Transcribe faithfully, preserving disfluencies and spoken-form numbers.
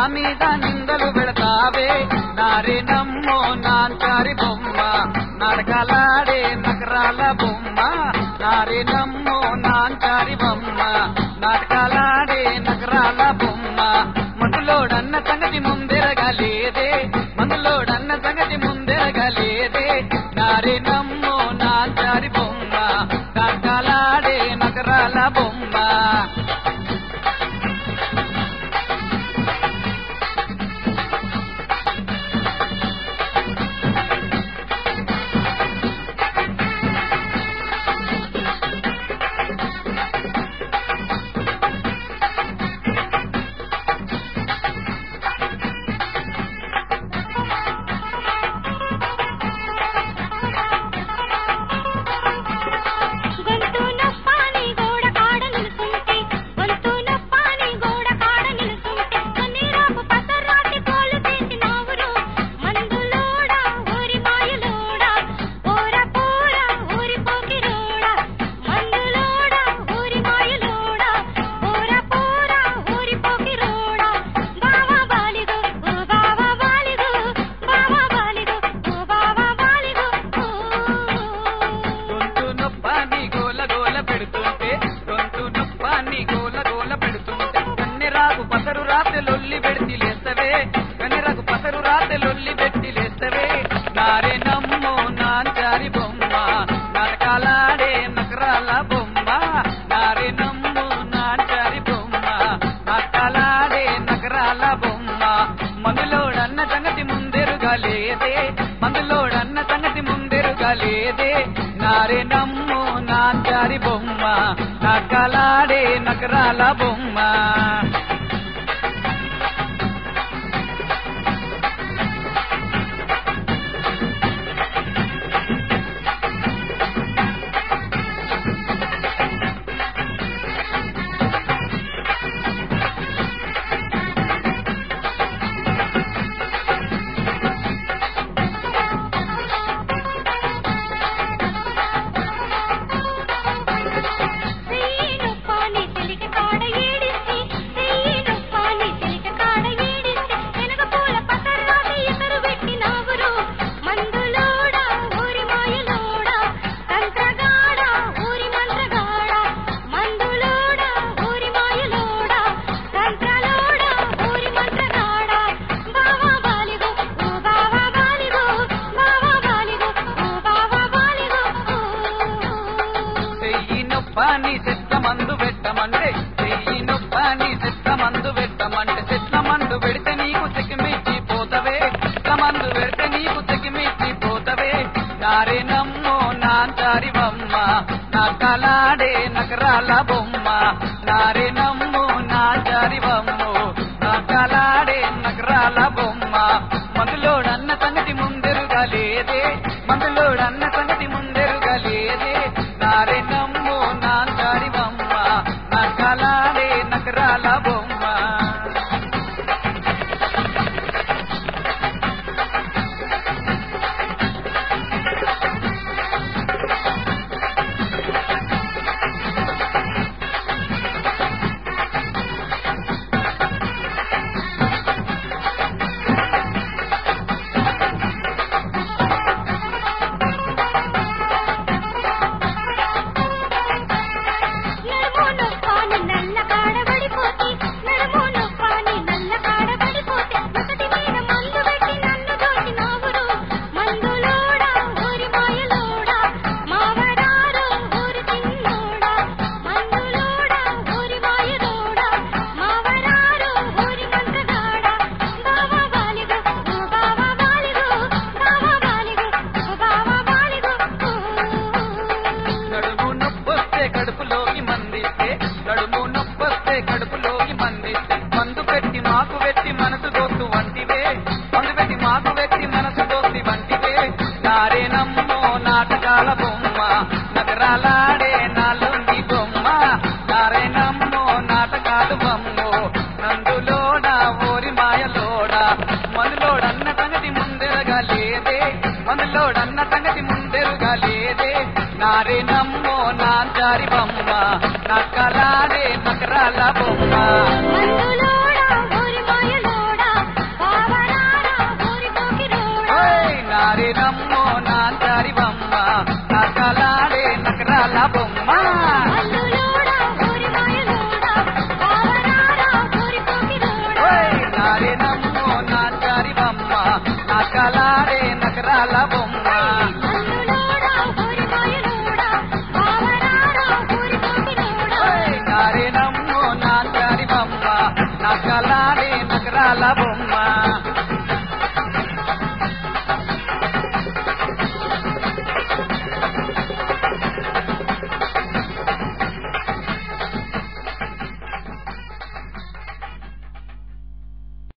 మీద నిందలు పెడతావే నారే నమ్మో నాంచారి బొమ్మ నడకలాడే నకరాల బొమ్మ నారే నమ్మో నాంచారి బొమ్మ నాటకాలాడే నకరాల బొమ్మ మందులోడన్న సంగతి ముందెరగలేదే మందులోడన్న సంగతి ముందెరగలేదే నారే నమ్మో నాంచారి బొమ్మ నాటకాలాడే నకరాల బొమ్మ పసరు రాత్రి లొల్లి పెడితి లేస్తవే కన్నెరకు పసరు రాత్రి లొల్లి పెట్టి లేస్తవే నారే నమ్మో నాంచారి బొమ్మ నరకాలాడే నకరాల బొమ్మ నారే నమ్మో నాంచారి బొమ్మ నరకాలాడే నకరాల బొమ్మ మందులోడన్న సంగతి ముందెరుగా లేదే మందులోడన్న సంగతి ముందెరుగా లేదే నారే నమ్మో నాంచారి బొమ్మ నరకాలాడే నకరాల బొమ్మ పాని చెట్ల మందు పెట్టమంటే చెయ్యి నొప్పని చెట్ల మందు పెట్టమంటే చెట్ల మందు పెడితే నీకు చెక్కిమిచ్చి పోతవే చెట్ల మందు పెడితే నీకు చెక్కిమిచ్చి పోతవే నారే నమ్మో నాంచారి బొమ్మ నకలాడే నకరాల బొమ్మ నారే నమ్మో నాంచారి బొమ్మ నకలాడే నకరాల బొమ్మ మందులోడన్న సంగతి ముందెరుగా లేదే మందులోడన్న సంగతి ముందెరుగా లేదే నారే నమ్మో నాంచారి బొమ్మ నకలాడే నకరాల బొమ్మ నాటకాల బొమ్మ నగరాలాడే నాలుంది బొమ్మ నారే నమ్మో నాటకాలు బొమ్మో నందులోడ ఓరి మాయలోడ మందులోడన్న సంగతి ముందెరగా లేదే మందులోడన్న సంగతి ముందెరుగా లేదే నారే నమ్మో నాంచారి బొమ్మ నక్కలాడే నకరాల బొమ్మ మందులోడ ఓరి మాయలోడ అందాల